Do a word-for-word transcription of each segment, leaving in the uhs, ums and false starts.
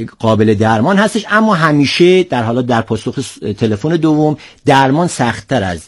قابل درمان هستش، اما همیشه در حالا در پاسخ تلفن دوم درمان سخت‌تر از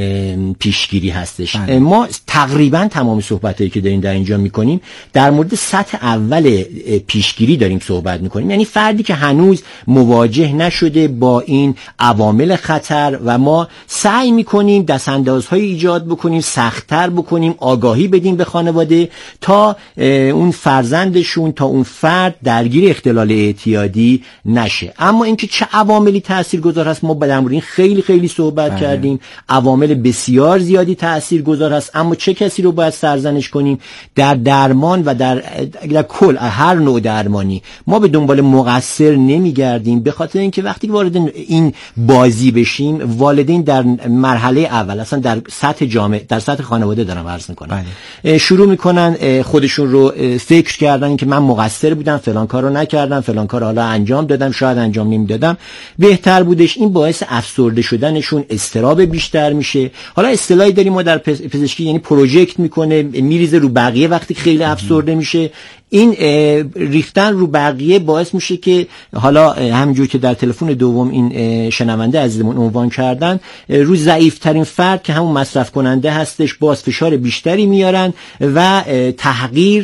پیشگیری هستش. بله. ما تقریبا تمام صحبتایی که داریم در اینجا میکنیم در مورد سطح اول پیشگیری داریم صحبت میکنیم، یعنی فردی که هنوز مواجه نشده با این عوامل خطر و ما سعی میکنیم دستاندازهای ایجاد بکنیم، سخت‌تر بکنیم، آگاهی بدیم به خانواده تا اون فرزندشون، تا اون فرد درگیر اختلال اعتیادی نشه. اما اینکه چه عواملی تاثیرگذار هست ما در مورد این خیلی خیلی صحبت آه. کردیم. عوامل بسیار زیادی تاثیرگذار هست، اما چه کسی رو باید سرزنش کنیم؟ در درمان و در, در کل هر نوع درمانی ما به دنبال مقصر نمیگردیم، به خاطر اینکه وقتی وارد این بازی بشیم والدین در مرحله اول اصلا در سطح جامعه، در سطح خانواده دارم عرض میکنم، بله. شروع میکنن خودشون رو فکر کردن که من مقصر بودم، فلان کارو نکردم، فلان کارو حالا انجام دادم، شاید انجام نمیدادم بهتر بودش. این باعث افسرده شدنشون، اضطراب بیشتر میشه. حالا اصطلاحی داریم ما در پزشکی، یعنی پروژکت میکنه، میریزه رو بقیه وقتی خیلی افسرده میشه. این ریختن رو بقیه باعث میشه که حالا همونجور که در تلفن دوم این شنونده عزیزمون عنوان کردن، رو ضعیف‌ترین فرد که همون مصرف کننده هستش باز فشار بیشتری میارن و تحقیر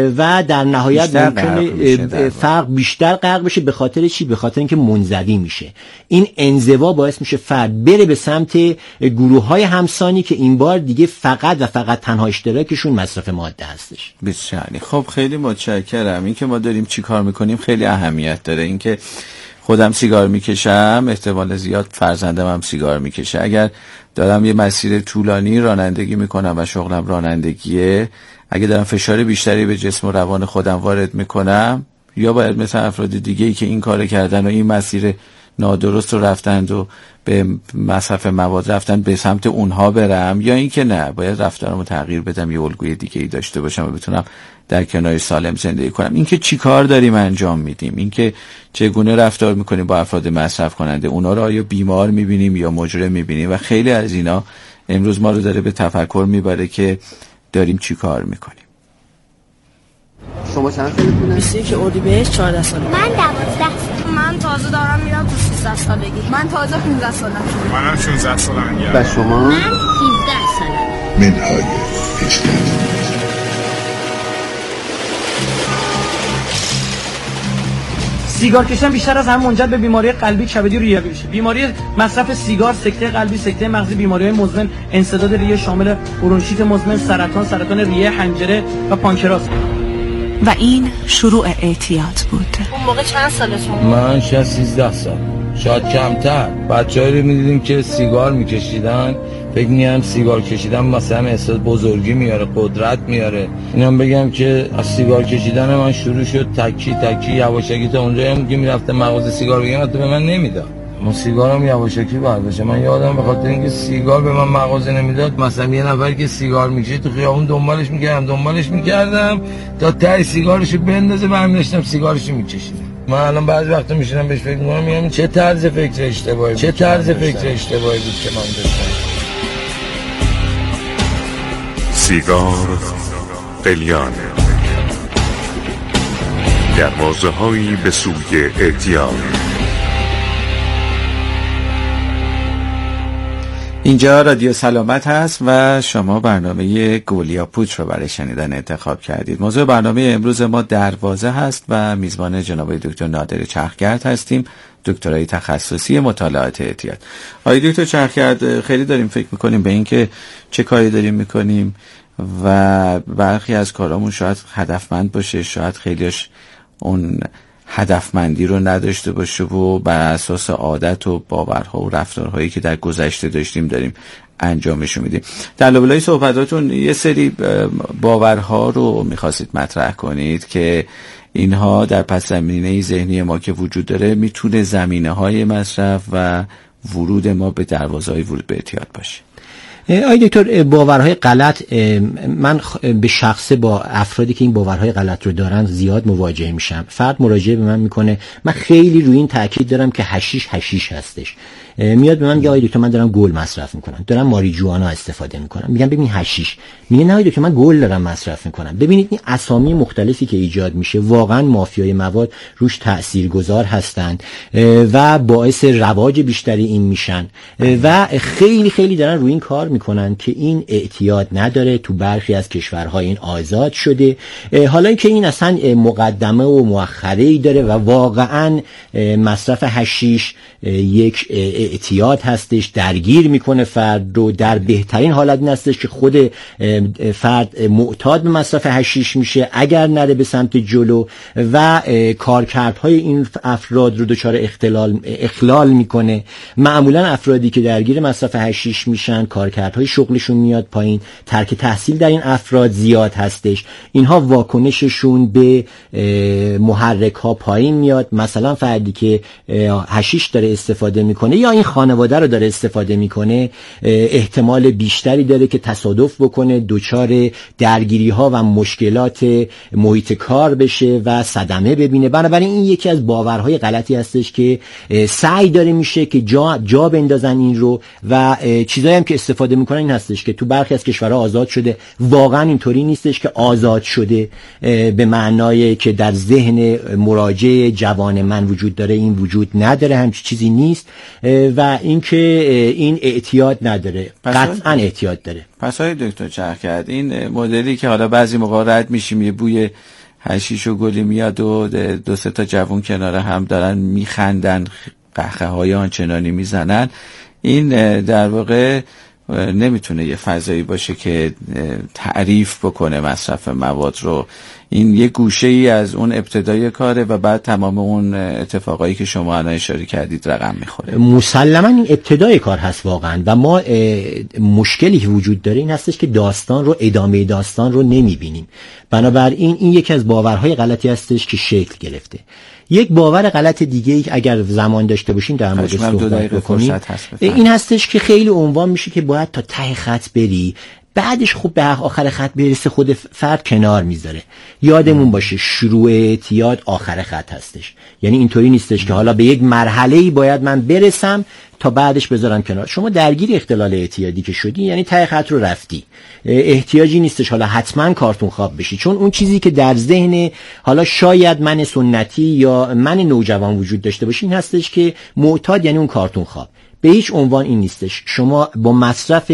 و در نهایت ممکنه فرق بیشتر غرق بشه. به خاطر چی؟ به خاطر اینکه منزوی میشه. این انزوا باعث میشه فرد بره به سمت گروه‌های همسانی که این بار دیگه فقط و فقط تنها اشتراکشون مصرف ماده هستش. بسیار خب، خیلی متشکرم. این که ما داریم چی کار میکنیم خیلی اهمیت داره. این که خودم سیگار میکشم، احتمال زیاد فرزندم هم سیگار میکشه. اگر دارم یه مسیر طولانی رانندگی میکنم و شغلم رانندگیه، اگه دارم فشار بیشتری به جسم و روان خودم وارد میکنم، یا باید مثل افراد دیگه‌ای که این کار کردن و این مسیر نادرست رو رفتند و به مصرف مواد رفتن به سمت اونها برم، یا این که نه، باید رفتارمو تغییر بدم، یه الگوی دیگه‌ای داشته باشم و بتونم در کنار سالم زندگی کنم. این که چی کار داریم انجام میدیم، این که چگونه رفتار میکنیم با افراد مصرف کننده، اونا رو آیا بیمار میبینیم یا مجرم میبینیم، و خیلی از اینا امروز ما رو داره به تفکر میبره که داریم چی کار میکنیم. شما چند سالتونه؟ بیست و یک اردیبهشت چهارده ساله. من دوازده سالم. من تازه دارم میرم تو سیزده سالگی. من تازه پانزده سالم. منم شانزده سالم. و شما؟ من هفده سالم. منهای پیشکش. سیگار کشیدن بیشتر از همه منجر به بیماری قلبی کبدی و ریوی میشه. بیماری مصرف سیگار، سکته قلبی، سکته مغزی، بیماری‌های مزمن، انسداد ریه شامل برونشیت مزمن، سرطان، سرطان ریه، حنجره و پانکراس. و این شروع اعتیاد بود. اون موقع چند سالتون؟ من شاید سیزده سال، شاید کمتر. بچه‌ای رو می‌دیدیم که سیگار می‌کشیدن، فکر می‌کردم سیگار کشیدن مثلا احساس بزرگی میاره، قدرت میاره. اینم بگم که از سیگار کشیدن من شروع شد، تکی تکی یواشکی تا اونجایی هم که میرفتم مغازه سیگار بگیرم حتی به من نمیداد. من سیگارم یواشکی برداشتم. من یادم به خاطر اینکه سیگار به من مغازه نمیداد، مثلا یه نفر که سیگار میکشید تو خیابون دنبالش میکردم دنبالش میکردم تا ته سیگارشو بندازه، من داشتم سیگارشو میکشیدم. من الان بعضی وقتا میشینم بهش فکر میکنم، میگم چه طرز فکر اشتباهی چه طرز فکر اشتباهی بود که من داشتم. سیگار قلیان، دروازه‌هایی به سوی اعتیاد. اینجا رادیو سلامت هست و شما برنامه گولیا پوچ رو برای شنیدن انتخاب کردید. موضوع برنامه امروز ما دروازه هست و میزبان جناب دکتر نادر چرخگرد هستیم، دکترای تخصصی مطالعات اعتیاد. آقای دکتر چرخگرد، خیلی داریم فکر میکنیم به این که چه کاری داریم میکنیم و برخی از کارامون شاید هدفمند باشه، شاید خیلیش اون هدفمندی رو نداشته باشه و بر اساس عادت و باورها و رفتارهایی که در گذشته داشتیم داریم انجامش میدیم. در لابلای صحبتاتون یه سری باورها رو میخواستید مطرح کنید که اینها در پس زمینه ذهنی ما که وجود داره میتونه زمینه های مصرف و ورود ما به دروازه های ورود به اعتیاد باشه. آی دکتر، باورهای غلط، من به شخصه با افرادی که این باورهای غلط رو دارن زیاد مواجه میشم. فرد مراجعه به من میکنه، من خیلی روی این تاکید دارم که حشیش حشیش هستش. میاد به من میگه آقای دکتر من دارم گل مصرف میکنم، دارم ماریجوانا استفاده میکنم. میگم ببین حشیش. میگه نه آقای دکتر من گل دارم مصرف میکنم. ببینید این اسامی مختلفی که ایجاد میشه واقعا مافیای مواد روش تاثیرگذار هستند و باعث رواج بیشتری این میشن و خیلی خیلی دارن روی این کار میکنن که این اعتیاد نداره. تو برخی از کشورها این آزاد شده. حالا اینکه این اصلا مقدمه و مؤخره‌ای داره و واقعا مصرف حشیش یک اعتیاد هستش، درگیر میکنه فرد رو. در بهترین حالت این هستش که خود فرد معتاد به مصرف حشیش میشه اگر نره به سمت جلو و کارکردهای این افراد رو دچار اختلال اخلال میکنه. معمولا افرادی که درگیر مصرف حشیش میشن کارکردهای شغلشون میاد پایین، ترک تحصیل در این افراد زیاد هستش. اینها واکنششون به محرک ها پایین میاد. مثلا فردی که حشیش داره استفاده میکنه یا این خانواده رو داره استفاده میکنه احتمال بیشتری داره که تصادف بکنه، دچار درگیری ها و مشکلات محیط کار بشه و صدمه ببینه. بنابراین این یکی از باورهای غلطی هستش که سعی داره میشه که جا جا بندازن این رو و چیزایی هم که استفاده میکنن این هستش که تو برخی از کشورها آزاد شده. واقعا اینطوری نیستش که آزاد شده به معنای که در ذهن مراجع جوان من وجود داره، این وجود نداره، همچین چیزی نیست. و اینکه این اعتیاد نداره، قطعا اعتیاد داره. پس های دکتر چرخگرد این مدلی که حالا بعضی موقع رد میشیم یه بوی حشیش و گلی میاد و دو سه تا جوون کنار هم دارن میخندن، قهقه های آنچنانی میزنن، این در واقع نمیتونه یه فضایی باشه که تعریف بکنه مصرف مواد رو. این یه گوشه ای از اون ابتدای کاره و بعد تمام اون اتفاقایی که شما الان اشاره کردید رقم میخوره. مسلما این ابتدای کار هست واقعا و ما مشکلی که وجود داره این هستش که داستان رو، ادامه داستان رو نمیبینیم. بنابراین این یکی از باورهای غلطی هستش که شکل گرفته. یک باور غلط دیگه ای اگر زمان داشته باشیم در موردش صحبت بکنیم این هستش که خیلی عنوان میشه که باید تا ته خط بری، بعدش خوب به آخر خط برسه، خود فرد کنار میذاره. یادمون باشه شروع اعتیاد آخر خط هستش. یعنی اینطوری نیستش که حالا به یک مرحله‌ای باید من برسم تا بعدش بذارم کنار. شما درگیر اختلال اعتیادی که شدی یعنی ته خط رو رفتی. احتیاجی نیستش حالا حتما کارتون خواب بشی، چون اون چیزی که در ذهن حالا شاید من سنتی یا من نوجوان وجود داشته باشه این هستش که معتاد یعنی اون کارتون خواب. به هیچ عنوان این نیستش. شما با مصرف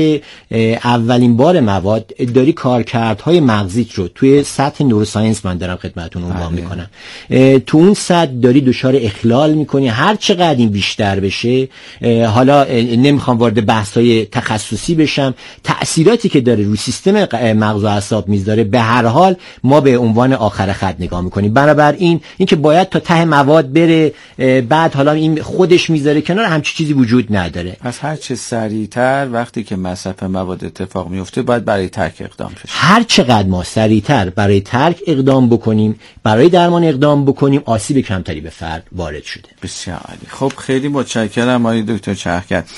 اولین بار مواد داری کارکردهای مغزیت رو توی سطح نوروساینس من دارم خدمتتون عنوان میکنم، تو اون سطح داری دچار اخلال میکنی. هر چقدر این بیشتر بشه، حالا نمیخوام وارد بحث‌های تخصصی بشم، تأثیراتی که داره روی سیستم مغز و اعصاب میذاره به هر حال ما به عنوان آخر خط نگاه میکنیم. بنابراین این که باید تا ته مواد بره بعد حالا این خودش میذاره کنار، همچین چیزی وجود نداره. پس هر چه سریعتر وقتی که مصرف مواد اتفاق میفته باید برای ترک اقدام بشه. هر چقدر ما سریعتر برای ترک اقدام بکنیم، برای درمان اقدام بکنیم، آسیب کمتری به فرد وارد شده. بسیار عالی. خب خیلی متشکرم آقای دکتر چرخگرد.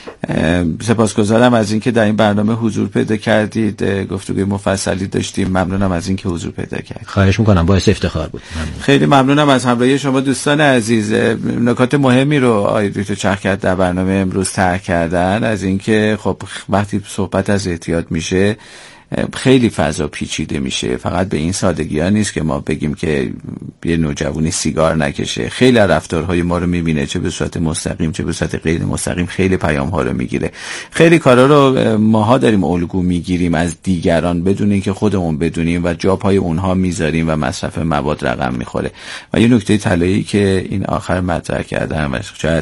سپاسگزارم از اینکه در این برنامه حضور پیدا کردید، گفتگوی مفصلی داشتیم. ممنونم از اینکه حضور پیدا کردید. خواهش میکنم، باعث افتخار بود. ممنون. خیلی ممنونم از همراهی شما دوستان عزیز. نکات مهمی رو آقای دکتر چرخگرد در برنامه امروز طرح کردن، از اینکه خب وقتی صحبت از اعتیاد میشه خیلی فضا پیچیده میشه. فقط به این سادگی ها نیست که ما بگیم که یه نوجوانی سیگار نکشه. خیلی رفتارهای ما رو میبینه، چه به صورت مستقیم چه به صورت غیر مستقیم، خیلی پیام ها رو میگیره. خیلی کارا رو ماها داریم الگو میگیریم از دیگران بدون اینکه خودمون بدونیم و جا پای اونها میذاریم و مصرف مواد رقم میخوره. و یه نکته طلایی که این آخر مطرح کردم و شاید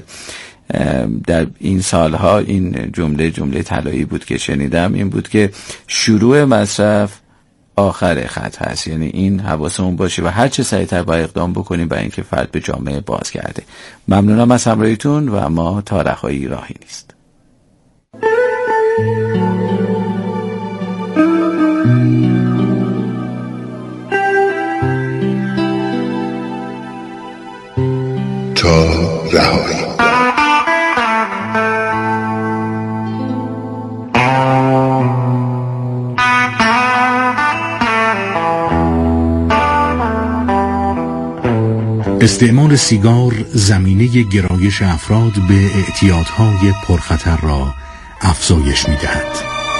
در این سالها این جمله جمله طلایی بود که شنیدم، این بود که شروع مصرف آخر خط هست. یعنی این حواسمون باشه و هر چه سریعتر با اقدام بکنیم برای اینکه فرد به جامعه بازگرده. ممنونم از همراهیتون و ما تا رهایی راهی نیست. تا رهایی. استعمال سیگار زمینه گرایش افراد به اعتیادهای پرخطر را افزایش می‌دهد.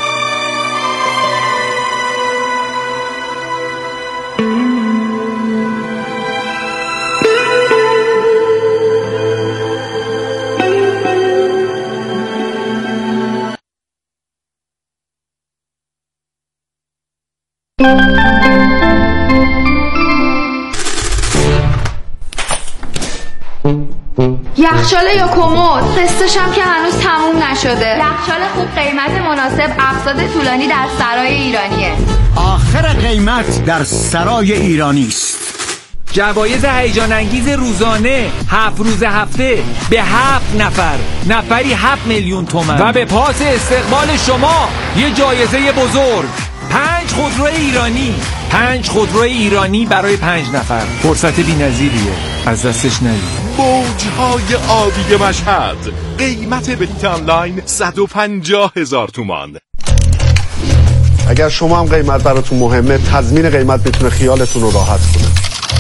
یخچال یا کمد، قسطش هم که هنوز تموم نشده. یخچال خوب قیمت مناسب، اقساط طولانی در سرای ایرانیه. آخر قیمت در سرای ایرانی است. جوایز هیجان انگیز روزانه هفت روز هفته به هفت نفر، نفری هفت میلیون تومان و به پاس استقبال شما یه جایزه بزرگ، پنج خودرو ایرانی. پنج خودرو ایرانی برای پنج نفر، فرصت بی‌نظیریه، از دستش ندید. موجهای آبی مشهد، قیمت بلیت آنلاین صد و پنجاه هزار تومان. اگر شما هم قیمت براتون مهمه، تضمین قیمت میتونه خیالتون رو راحت کنه.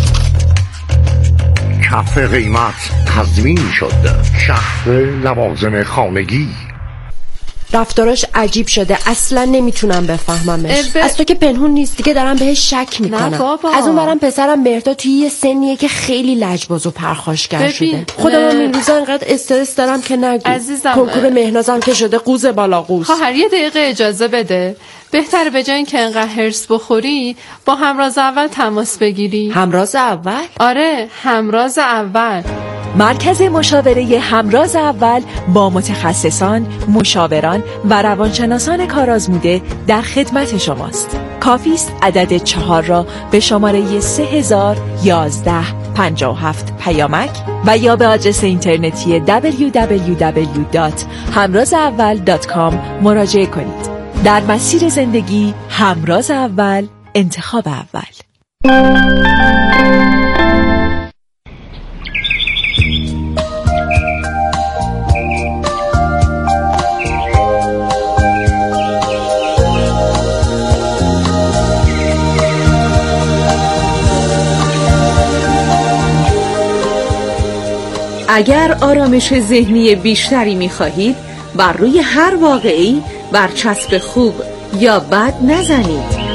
کف قیمت تضمین شد. شهر لوازم خانگی. رفتاراش عجیب شده، اصلا نمیتونم بفهممش. ب... از تو که پنهون نیست دیگه، دارم بهش شک میکنم. از اون برم پسرم مهرداد توی یه سنیه که خیلی لجباز و پرخاشگر شده. خودم این روزا انقدر استرس دارم که نگو. عزیزم، کنکور مهنازم که شده قوز بالا قوز. خواهر یه دقیقه اجازه بده. بهتره به جای اینکه انقدر هرس بخوری با همراز اول تماس بگیری. همراز اول؟ آره، همراز اول. مرکز مشاوره همراز اول با متخصصان، مشاوران و روانشناسان کارآزموده در خدمت شماست. کافی است عدد چهار را به شماره سه هزار یازده پنجاه و هفت پیامک و یا به آدرس اینترنتی دبلیو دبلیو دبلیو دات همراز اول دات کام مراجعه کنید. در مسیر زندگی همراز اول، انتخاب اول. اگر آرامش ذهنی بیشتری می‌خواهید، بر روی هر واقعی برچسب خوب یا بد نزنید.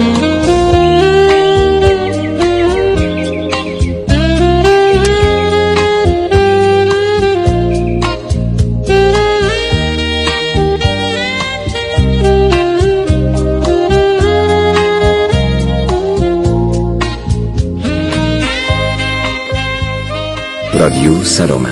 رادیو سلامت.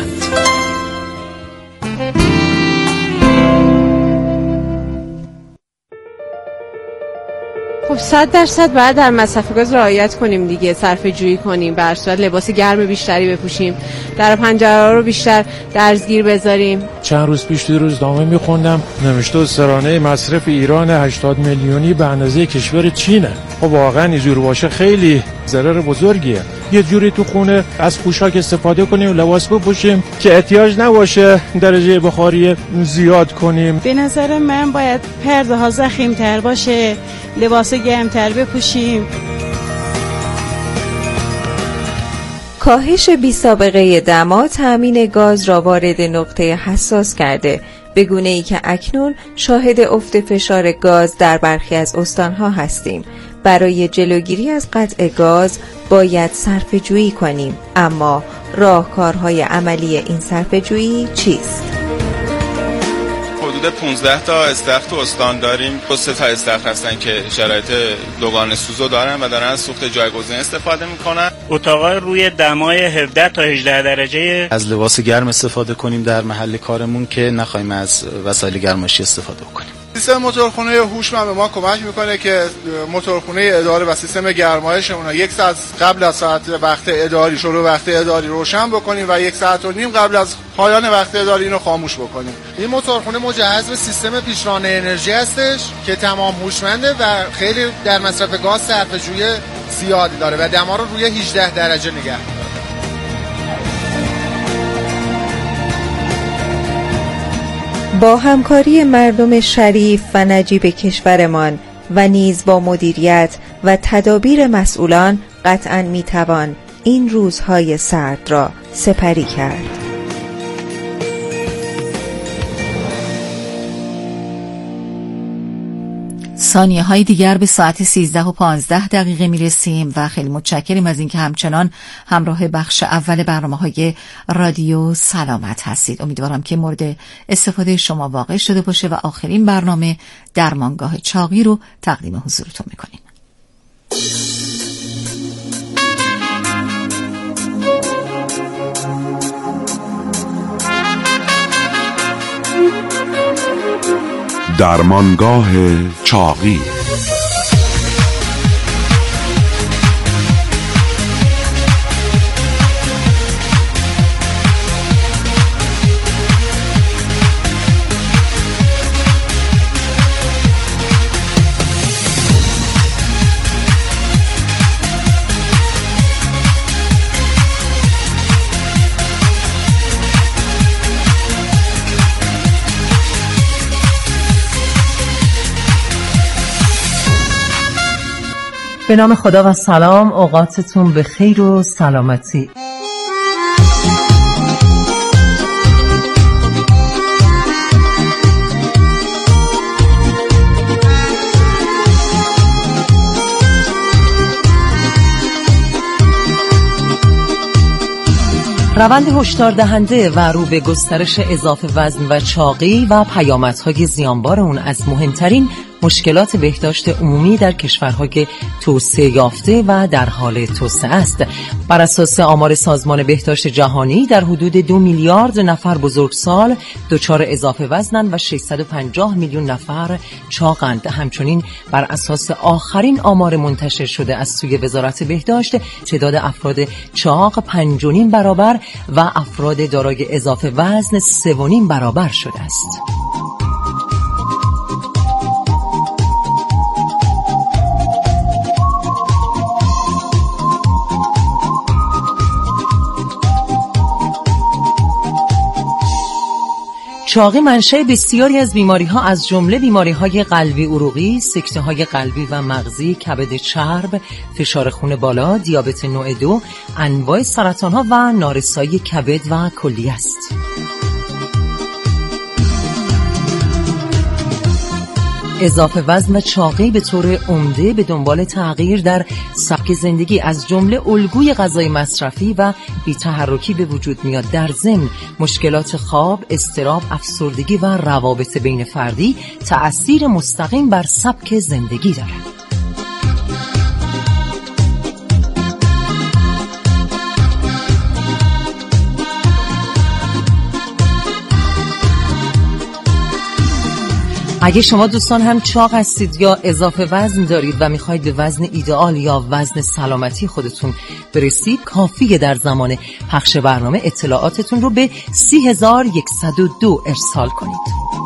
خب صد درصد باید در مصرف گاز رعایت کنیم دیگه، صرفه جویی کنیم، به هر صورت لباس گرم بیشتری بپوشیم، در پنجره رو بیشتر درزگیر بذاریم. چند روز پیش توی روزنامه میخوندم نوشته سرانه مصرف ایران هشتاد میلیونی به اندازه کشور چینه. خب واقعا اینجور باشه خیلی ضرر بزرگیه. یه جوری تو خونه از پوشاک استفاده کنیم و لباس بپوشیم که احتیاج نباشه درجه بخاری زیاد کنیم. به نظر من باید پرده ها ضخیم‌تر باشه، لباس گرم‌تر بپوشیم. کاهش بی سابقه دما تامین گاز را وارد نقطه حساس کرده، به گونه‌ای که اکنون شاهد افت فشار گاز در برخی از استان‌ها هستیم. برای جلوگیری از قطع گاز باید صرفه‌جویی کنیم، اما راهکارهای عملی این صرفه‌جویی چیست؟ حدود پانزده تا استخر تو استان داریم. دو سه تا استخر هستن که شرایط دوگانه سوزو دارن و دارن از سوخت جایگزین استفاده میکنن. اتاقا روی دمای هفده تا هجده درجه. از لباس گرم استفاده کنیم در محل کارمون که نخوایم از وسایل گرمایشی استفاده کنیم. سیستم موتورخونه هوشمند به ما کمک میکنه که موتورخونه اداره و سیستم گرمایشمون رو یک ساعت قبل از ساعت وقت اداری شروع وقت اداری روشن بکنیم و یک ساعت و نیم قبل از پایان وقت اداری اینو خاموش بکنیم. این موتورخونه مجهز به سیستم پیشران انرژی هستش که تمام هوشمنده و خیلی در مصرف گاز صرفه‌جویی زیادی داره و دما رو روی هجده درجه نگه می‌داره. با همکاری مردم شریف و نجیب کشورمان و نیز با مدیریت و تدابیر مسئولان قطعاً میتوان این روزهای سرد را سپری کرد. ثانیه های دیگر به ساعت سیزده و پانزده دقیقه می رسیم و خیلی متشکریم از اینکه همچنان همراه بخش اول برنامه های رادیو سلامت هستید. امیدوارم که مورد استفاده شما واقع شده باشه و آخرین برنامه درمانگاه چاقی رو تقدیم حضورتون می کنیم. درمانگاه چاقی. به نام خدا و سلام، اوقاتتون به خیر و سلامتی. روند هشدار دهنده و رو به گسترش اضافه وزن و چاقی و پیامدهای زیانبار اون از مهمترین مشکلات بهداشت عمومی در کشورهای توسعه یافته و در حال توسعه است. بر اساس آمار سازمان بهداشت جهانی در حدود دو میلیارد نفر بزرگسال دچار اضافه وزنند و ششصد و پنجاه میلیون نفر چاقند. همچنین بر اساس آخرین آمار منتشر شده از سوی وزارت بهداشت تعداد افراد چاق پنج و نیم برابر و افراد دارای اضافه وزن سه و نیم برابر شده است. چاقی منشأ بسیاری از بیماری‌ها از جمله بیماری‌های قلبی عروقی، سکته‌های قلبی و مغزی، کبد چرب، فشار خون بالا، دیابت نوع دو، انواع سرطان‌ها و نارسایی کبد و کلیه است. اضافه وزن و چاقی به طور عمده به دنبال تغییر در سبک زندگی از جمله الگوی غذای مصرفی و بی‌تحرکی به وجود میاد. در ضمن مشکلات خواب، اضطراب، افسردگی و روابط بین فردی تأثیر مستقیم بر سبک زندگی دارد. اگه شما دوستان هم چاق هستید یا اضافه وزن دارید و میخواید به وزن ایدئال یا وزن سلامتی خودتون برسید، کافیه در زمان پخش برنامه اطلاعاتتون رو به سی هزار و صد و دو ارسال کنید.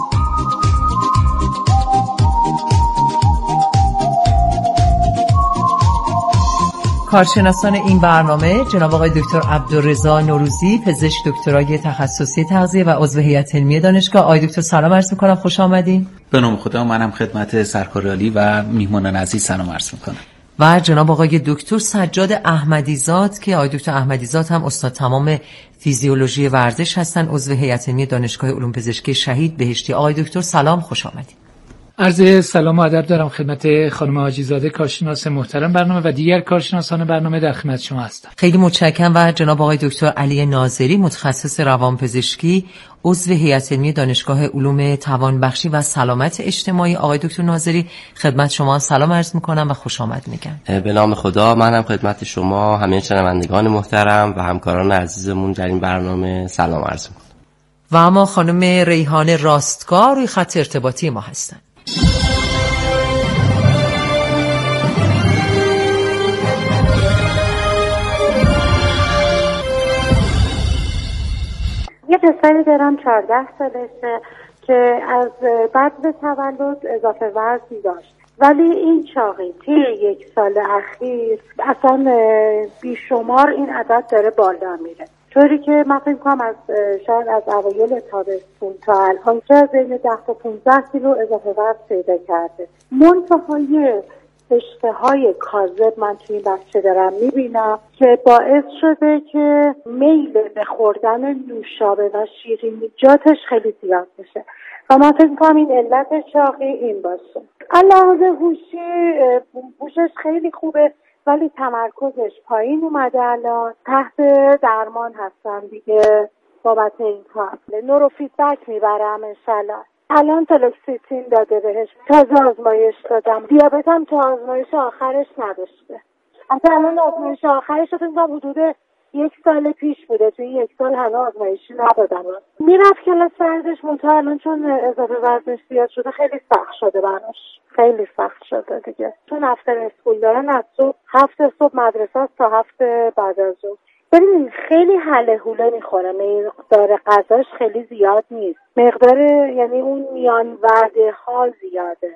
کارشناسان این برنامه جناب آقای دکتر عبدالرضا نوروزی، پزشک دکترای تخصصی تغذیه و عضو هیئت علمی دانشگاه. آقای دکتر سلام عرض می‌کنم، خوش آمدین. به نام خدا، منم خدمت سرکار عالی و میهمانان عزیز سلام عرض می‌کنم. و جناب آقای دکتر سجاد احمدیزاد که آقای دکتر احمدیزاد هم استاد تمام فیزیولوژی ورزش هستن، عضو هیئت علمی دانشگاه علوم پزشکی شهید بهشتی. آقای دکتر سلام، خوش آمدید. عرض سلام و ادب دارم خدمت خانم حاجی‌زاده کارشناس محترم برنامه و دیگر کارشناسان برنامه، در خدمت شما هستم. خیلی متشکرم. و جناب آقای دکتر علی ناظری، متخصص روانپزشکی، عضو هیئت علمی دانشگاه علوم توانبخشی و سلامت اجتماعی. آقای دکتر ناظری، خدمت شما سلام عرض می‌کنم و خوش آمد میگم. به نام خدا، منم خدمت شما همه شنوندگان محترم و همکاران عزیزمون در این برنامه سلام عرض می‌کنم. و اما خانم ریحانه راستگار روی خط ارتباطی ما هستن. یه پسری دارم چهارده سالشه که از بعد به تولد اضافه وزن داشت، ولی این چاقی طی یک سال اخیر اصلا بیشمار این عدد داره بالا میره، طوری که من فکر کنم از شاید از اوایل تابستون تا الان که بین ده تا پانزده کیلو اضافه وزن پیدا کرده. منتهای اشتهای کاذب من توی این بچه دارم میبینم که باعث شده که میل به خوردن نوشابه و شیرینیجاتش خیلی زیاد بشه و من فکر می‌کنم این علت چاقی این باشه. علاوه هوشی هوشش خیلی خوبه ولی تمرکزش پایین اومده، الان تحت درمان هستن دیگه بابت این کار. نورو فیدبک میبرم انشالله. الان تلوکسیتین داده بهش، تازه آزمایش دادم. دیابت هم تا آزمایش آخرش نداشته. اصلا الان آزمایش آخرش رو فکر حدود یک سال پیش بوده، توی یک سال هنوز آزمایشی ندادم. میرفت کلاس ورزش منتها الان چون اضافه وزنش زیاد شده خیلی سخت شده براش. خیلی سخت شده دیگه. چون افتر اسکول دارن از صبح هفت صبح مدرسه است تا هفت بعد از ظهر. ببینید خیلی هله هوله میخوره، مقدار غذاش خیلی زیاد نیست، مقدار یعنی اون میان وعده ها زیاده.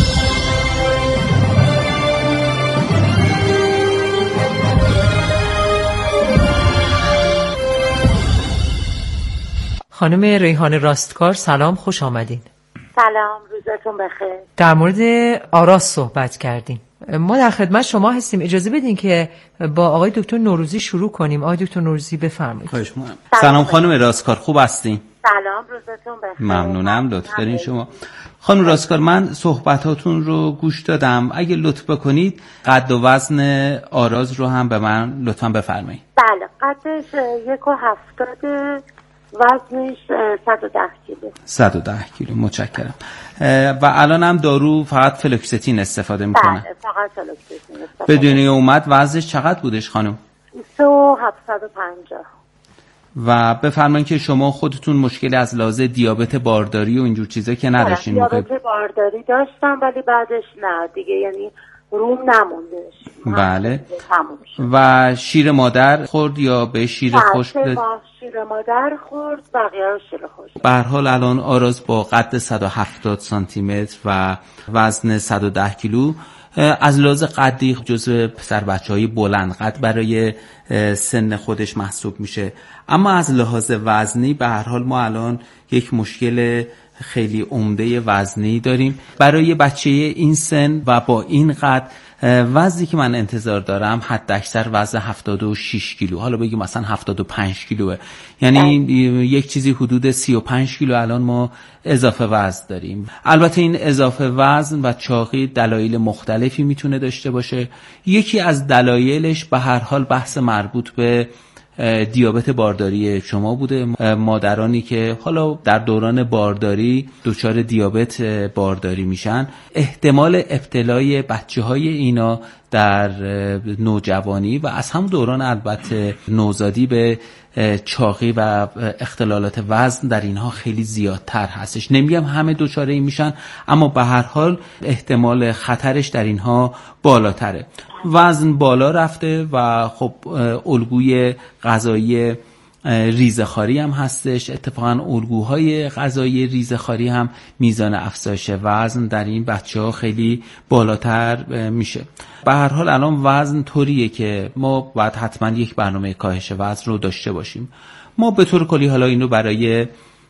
خانم ریحان راستکار سلام، خوش آمدین. سلام، روزتون بخیر. در مورد آراز صحبت کردیم. ما در خدمت شما هستیم. اجازه بدین که با آقای دکتر نوروزی شروع کنیم. آقای دکتر نوروزی بفرمایید. خواهش می‌کنم. سلام خانم راستکار، خوب هستین؟ سلام، روزتون بخیر. ممنونم، لطف دارین شما. خانم راستکار، من صحبتاتون رو گوش دادم. اگه لطف بکنید قد و وزن آراز رو هم به من لطفاً بفرمایید. بله، قدش یک و هفتاد، وزنش صد و ده کیلو. صد و ده کیلو، متشکرم. و الان هم دارو فقط فلوکستین استفاده میکنه؟ بله، فقط فلوکستین استفاده. به دنیا اومد وزنش چقدر بودش خانم؟ سه و هفتصد و پنجاه. و بفرمایید که شما خودتون مشکلی از لحاظ دیابت بارداری و اینجور چیزا که نداشتین؟ دیابت بارداری داشتم ولی بعدش نه دیگه، یعنی روم نموندش. بله. و شیر مادر خورد یا به شیر خشک داد؟ شیر مادر خورد، بقیه رو شیر خشک. به هر حال الان آراز با قد صد و هفتاد سانتی متر و وزن صد و ده کیلو از لحاظ قدی جزو پسر بچه‌های بلند قد برای سن خودش محسوب میشه. اما از لحاظ وزنی به هر حال ما الان یک مشکل خیلی عمده وزنی داریم برای بچه این سن و با این قد. وزنی که من انتظار دارم حد اکثر وزن هفتاد و شش کیلو، حالا بگیم مثلا هفتاد و پنج کیلوه، یعنی یک چیزی حدود سی و پنج کیلو الان ما اضافه وزن داریم. البته این اضافه وزن و چاقی دلایل مختلفی میتونه داشته باشه. یکی از دلایلش به هر حال بحث مربوط به دیابت بارداری شما بوده. مادرانی که حالا در دوران بارداری دچار دیابت بارداری میشن، احتمال ابتلای بچه های اینا در نوجوانی و از هم دوران البته نوزادی به چاقی و اختلالات وزن در اینها خیلی زیادتر هستش. نمیگم همه دچار این میشن، اما به هر حال احتمال خطرش در اینها بالاتره. وزن بالا رفته و خب الگوی غذایی ریزه‌خواری هم هستش. اتفاقا الگوهای غذایی ریزه‌خواری هم میزان افزایش وزن در این بچه‌ها خیلی بالاتر میشه. به هر حال الان وزن طوریه که ما باید حتما یک برنامه کاهش وزن رو داشته باشیم. ما به طور کلی حالا اینو برای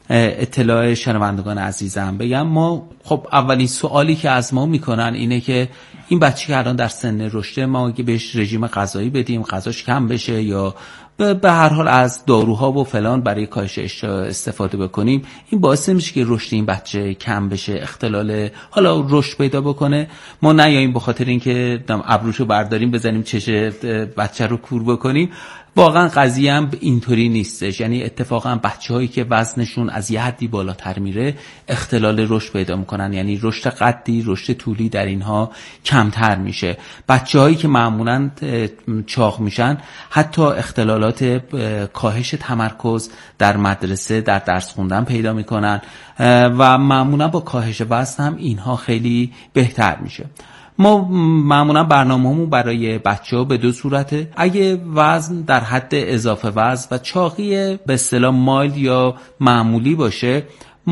اطلاع شنوندگان عزیزم بگم، ما خب اولین سوالی که از ما میکنن اینه که این بچه که الان در سن رشده ما اگه بهش رژیم غذایی بدیم غذاش کم بشه یا به هر حال از داروها و فلان برای کاهش استفاده بکنیم، این باعث نمیشه که رشد این بچه کم بشه، اختلال حالا رشد پیدا بکنه. ما نیاییم به خاطر اینکه ابروشو برداریم بزنیم چش بچه رو کور بکنیم. واقعا قضیه هم اینطوری نیستش. یعنی اتفاقا بچه‌هایی که وزنشون از یه حدی بالاتر میره اختلال رشد پیدا میکنن، یعنی رشد قدی، رشد طولی در اینها کمتر میشه. بچه‌هایی که معمولاً چاق میشن حتی اختلالات کاهش تمرکز در مدرسه در درس خوندن پیدا میکنن و معمولاً با کاهش وزن هم اینها خیلی بهتر میشه. ما معمولا برنامه‌مون برای بچه‌ها به دو صورته. اگه وزن در حد اضافه وزن و چاقی به اصطلاح مایل یا معمولی باشه، ما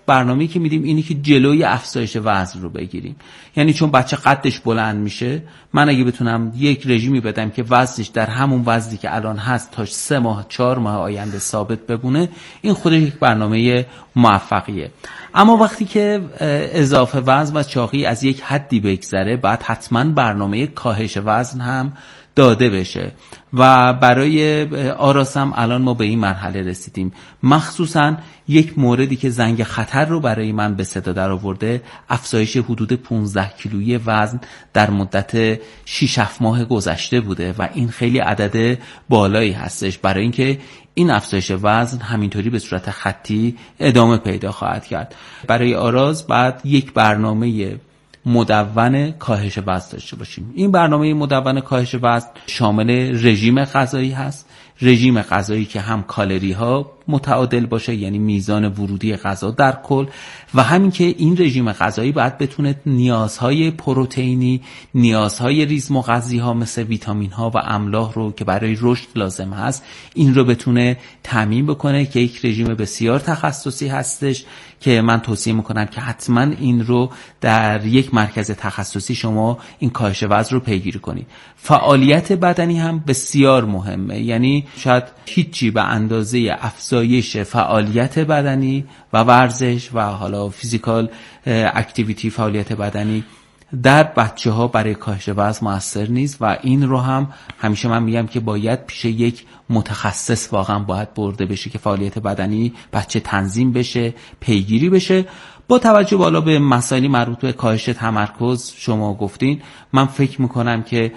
برنامه‌ای که میدیم اینی که جلوی افزایش وزن رو بگیریم. یعنی چون بچه قدش بلند میشه، من اگه بتونم یک رژیمی بدم که وزنش در همون وزنی که الان هست تا سه ماه چهار ماه آینده ثابت بمونه، این خودش یک برنامه موفقیه. اما وقتی که اضافه وزن و چاقی از یک حدی بگذره، بعد حتما برنامه کاهش وزن هم داده بشه و برای آراس هم الان ما به این مرحله رسیدیم. مخصوصا یک موردی که زنگ خطر رو برای من به صدا در آورده، افزایش حدود پانزده کیلویی وزن در مدت شش هفت ماه گذشته بوده و این خیلی عدد بالایی هستش برای اینکه این افزایش وزن همینطوری به صورت خطی ادامه پیدا خواهد کرد. برای آراز بعد یک برنامه مدون کاهش وزن داشته باشیم. این برنامه مدون کاهش وزن شامل رژیم غذایی هست، رژیم غذایی که هم کالری ها متعادل باشه، یعنی میزان ورودی غذا در کل، و همین که این رژیم غذایی باید بتونه نیازهای پروتئینی، نیازهای ریزمغذی ها مثل ویتامین ها و املاح رو که برای رشد لازم هست، این رو بتونه تامین بکنه، که یک رژیم بسیار تخصصی هستش که من توصیه میکنم که حتما این رو در یک مرکز تخصصی شما این کاهش وزن رو پیگیری کنید. فعالیت بدنی هم بسیار مهمه، یعنی شاید هیچی به اندازه افزایش فعالیت بدنی و ورزش و حالا فیزیکال اکتیویتی، فعالیت بدنی در بچه ها برای کاهش وزن موثر نیست و این رو هم همیشه من میگم که باید پیش یک متخصص واقعا باید برده بشه که فعالیت بدنی بچه تنظیم بشه، پیگیری بشه. با توجه بالا به مسائلی مربوط به کاهش تمرکز شما گفتین، من فکر میکنم که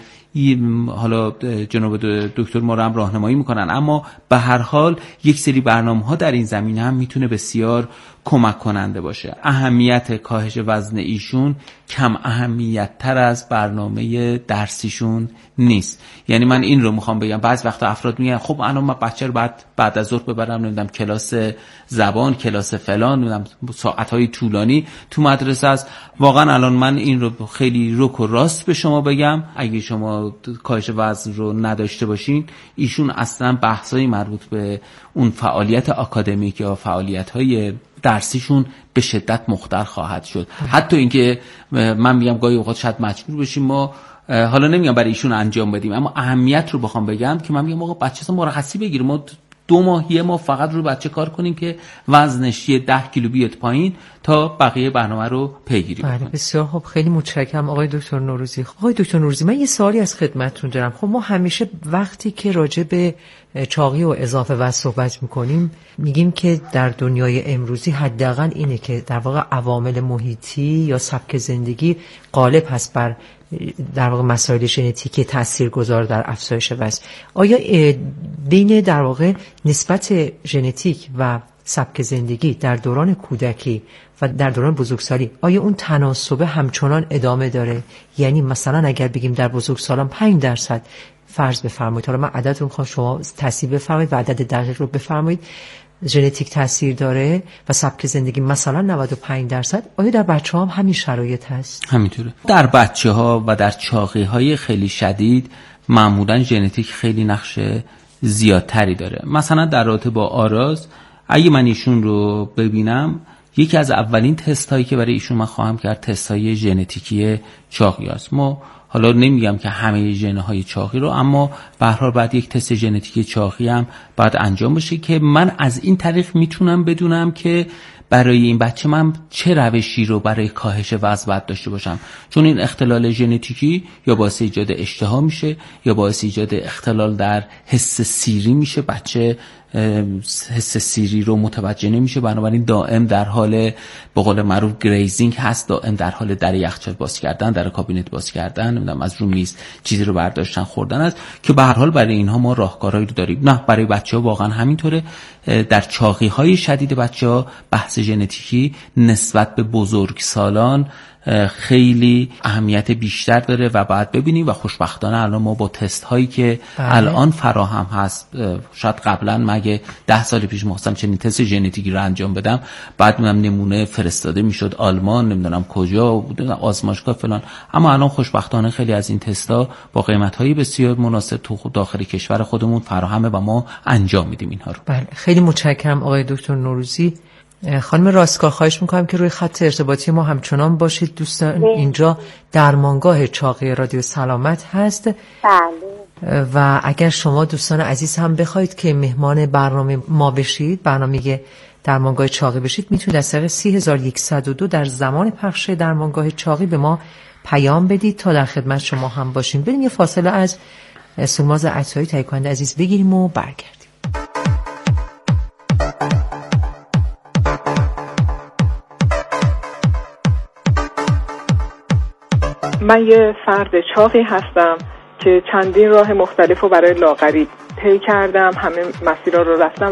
حالا جناب دکتر ما رو هم راهنمایی میکنن، اما به هر حال یک سری برنامه ها در این زمینه هم میتونه بسیار کمک کننده باشه. اهمیت کاهش وزن ایشون کم اهمیت تر از برنامه درسیشون نیست. یعنی من این رو میخوام بگم، بعض وقتا افراد میگن خب الان من بچه رو بعد بعد از ظهر ببرم نمیدونم کلاس زبان، کلاس فلان، نمیدونم ساعتهای طولانی تو مدرسه است. واقعا الان من این رو خیلی رک و راست به شما بگم، اگه شما کاهش وزن رو نداشته باشین، ایشون اصلا بحثای مربوط به اون فعالیت آکادمیک یا فعالیت‌های درسیشون به شدت مختل خواهد شد. حتی اینکه من میگم گاهی اوقات شاید مجبور بشیم ما، حالا نمیگم برای ایشون انجام بدیم، اما اهمیت رو بخوام بگم که من میگم آقا بچه‌ها مرخصی بگیره، ما دو ماه یه ماه فقط رو بچه کار کنیم که وزنش یه ده کیلو بیاد پایین تا بقیه برنامه رو پیگیری بله بکنیم. بسیار خب، خیلی متشکرم آقای دکتر نوروزی. آقای دکتر نوروزی، من یه سوالی از خدمتتون دارم. خب ما همیشه وقتی که راجع به چاقی و اضافه وزن صحبت میکنیم میگیم که در دنیای امروزی حداقل اینه که در واقع عوامل محیطی یا سبک زندگی غالب هست بر در واقع مسائل ژنتیکی تاثیرگذار در افزایش وزن. آیا بین در واقع نسبت ژنتیک و سبک زندگی در دوران کودکی و در دوران بزرگسالی آیا اون تناسب همچنان ادامه داره؟ یعنی مثلا اگر بگیم در بزرگسالان پنج درصد فرض بفرمایید، حالا من عدد رو میخوام شما تصحیح بفرمایید و عدد دقیق رو بفرمایید، ژنتیک تاثیر داره و سبک زندگی مثلا نود و پنج درصد، آیا در بچه ها هم همین شرایط هست؟ همینطوره. در بچه ها و در چاقی های خیلی شدید معمولا ژنتیک خیلی نقش زیادتری داره. مثلا در رابطه با آراز، اگه من ایشون رو ببینم، یکی از اولین تست هایی که برای ایشون من خواهم کرد تست های ژنتیکی چاقی هست. ما حالا نمیگم که همه ژن های چاقی رو، اما به هر حال بعد یک تست ژنتیکی چاقی هم باید انجام بشه که من از این طریق میتونم بدونم که برای این بچه من چه روشی رو برای کاهش وزن باید داشته باشم. چون این اختلال ژنتیکی یا باعث ایجاد اشتها میشه یا باعث ایجاد اختلال در حس سیری میشه، بچه حس سیری رو متوجه نمیشه، بنابراین دائم در حال به قول معروف گریزینگ هست، دائم در حال در یخچال باز کردن، در کابینت باز کردن، نمیدونم از رو میز چیزی رو برداشتن خوردن است، که به هر حال برای اینها ما راهکارهایی رو داریم. نه برای بچه‌ها واقعا همینطوره. در چاقی‌های شدید بچه‌ها بحث ژنتیکی نسبت به بزرگسالان خیلی اهمیت بیشتر داره و باید ببینیم و خوشبختانه الان ما با تست هایی که بله. الان فراهم هست، شاید قبلا مگه ده سال پیش محسن چنین تست ژنتیکی رو انجام بدم بعد میگم نمونه فرستاده میشد آلمان، نمیدونم کجا، آزمایشگاه فلان، اما الان خوشبختانه خیلی از این تست ها با قیمت های بسیار مناسب تو داخل کشور خودمون فراهمه و ما انجام میدیم اینها رو. بله خیلی متشکرم آقای دکتر نوروزی. خانم راستگار خواهش میکنم که روی خط ارتباطی ما همچنان باشید. دوستان اینجا درمانگاه چاقی رادیو سلامت هست. بله. و اگر شما دوستان عزیز هم بخواید که مهمان برنامه ما بشید، برنامه درمانگاه چاقی بشید، میتونید از طریق سی هزار و صد و دو در زمان پخش درمانگاه چاقی به ما پیام بدید تا در خدمت شما هم باشیم. بریم یه فاصله از سلماز عطایی تهیه کننده عزیز بگیریم و برگردیم. من یه فرد چاقی هستم که چندین راه مختلف رو برای لاغری طی کردم، همه مسیرها رو رفتم